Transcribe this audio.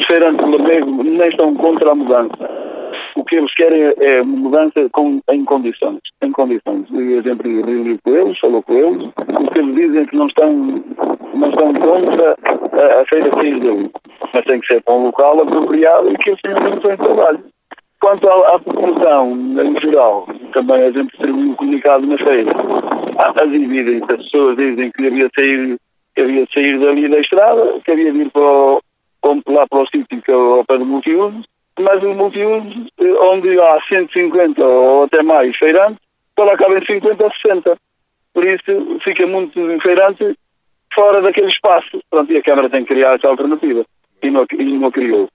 feirantes nem estão contra a mudança. O que eles querem é mudança em condições. Eu sempre reuni com eles, falou com eles. O que eles dizem é que não estão contra a feira sair dali. Mas tem que ser para um local apropriado e que assim não tem trabalho. Quanto à população, em geral, também a gente distribuiu um comunicado na feira. As evidências, as pessoas dizem que havia de sair dali da estrada, que havia de ir lá para o sítio que é ao pé do multiuso, mas o multiuso, onde há 150 ou até mais feirantes, só lá cabem 50 ou 60. Por isso fica muito feirante fora daquele espaço. Pronto, e a Câmara tem que criar essa alternativa. E não criou.